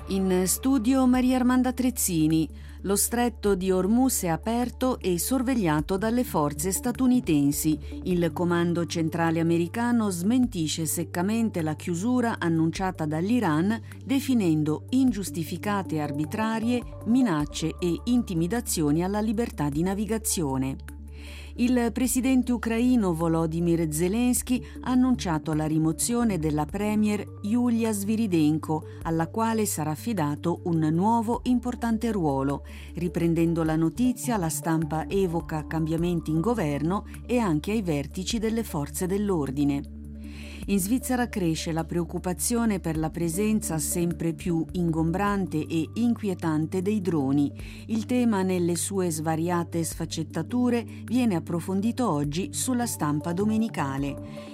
In studio Maria Armanda Trezzini. Lo stretto di Hormuz è aperto e sorvegliato dalle forze statunitensi. Il comando centrale americano smentisce seccamente la chiusura annunciata dall'Iran, definendo ingiustificate e arbitrarie minacce e intimidazioni alla libertà di navigazione. Il presidente ucraino Volodymyr Zelensky ha annunciato la rimozione della premier Yulia Sviridenko, alla quale sarà affidato un nuovo importante ruolo. Riprendendo la notizia, la stampa evoca cambiamenti in governo e anche ai vertici delle forze dell'ordine. In Svizzera cresce la preoccupazione per la presenza sempre più ingombrante e inquietante dei droni. Il tema, nelle sue svariate sfaccettature, viene approfondito oggi sulla stampa domenicale.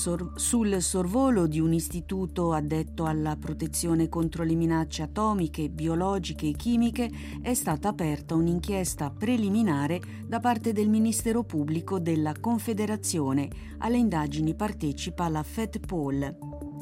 Sul sorvolo di un istituto addetto alla protezione contro le minacce atomiche, biologiche e chimiche è stata aperta un'inchiesta preliminare da parte del Ministero Pubblico della Confederazione. Alle indagini partecipa la FEDPOL.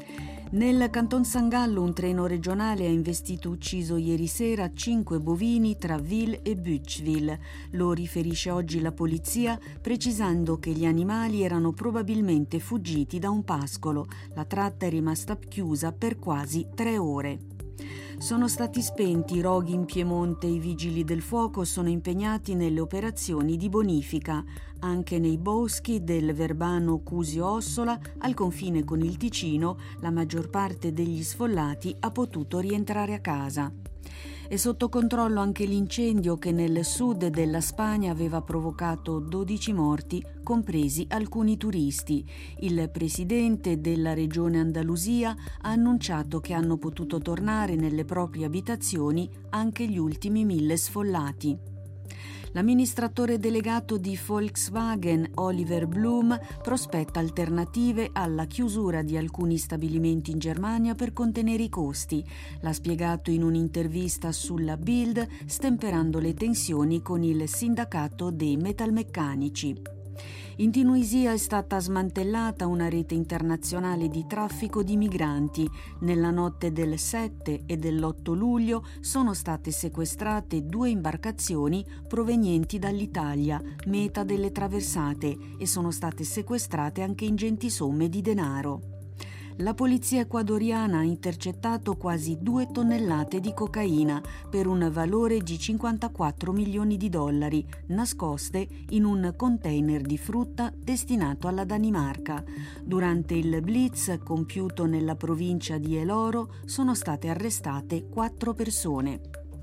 Nel Canton San Gallo un treno regionale ha investito e ucciso ieri sera 5 bovini tra Ville e Bütschwil. Lo riferisce oggi la polizia, precisando che gli animali erano probabilmente fuggiti da un pascolo. La tratta è rimasta chiusa per quasi 3 ore. Sono stati spenti i roghi in Piemonte e i vigili del fuoco sono impegnati nelle operazioni di bonifica. Anche nei boschi del Verbano Cusio-Ossola, al confine con il Ticino, la maggior parte degli sfollati ha potuto rientrare a casa. È sotto controllo anche l'incendio che nel sud della Spagna aveva provocato 12 morti, compresi alcuni turisti. Il presidente della regione Andalusia ha annunciato che hanno potuto tornare nelle proprie abitazioni anche gli ultimi 1000 sfollati. L'amministratore delegato di Volkswagen, Oliver Blume, prospetta alternative alla chiusura di alcuni stabilimenti in Germania per contenere i costi. L'ha spiegato in un'intervista sulla Bild, stemperando le tensioni con il sindacato dei metalmeccanici. In Tunisia è stata smantellata una rete internazionale di traffico di migranti. Nella notte del 7 e dell'8 luglio sono state sequestrate 2 imbarcazioni provenienti dall'Italia, meta delle traversate, e sono state sequestrate anche ingenti somme di denaro. La polizia ecuadoriana ha intercettato quasi 2 tonnellate di cocaina per un valore di 54 milioni di dollari, nascoste in un container di frutta destinato alla Danimarca. Durante il blitz compiuto nella provincia di El Oro sono state arrestate 4 persone.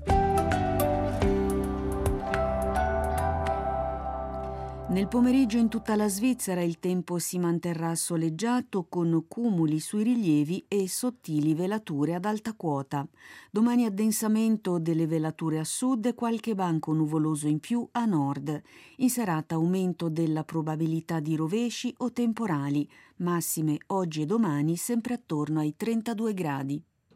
Nel pomeriggio in tutta la Svizzera il tempo si manterrà soleggiato con cumuli sui rilievi e sottili velature ad alta quota. Domani addensamento delle velature a sud e qualche banco nuvoloso in più a nord. In serata aumento della probabilità di rovesci o temporali. Massime oggi e domani sempre attorno ai 32 gradi.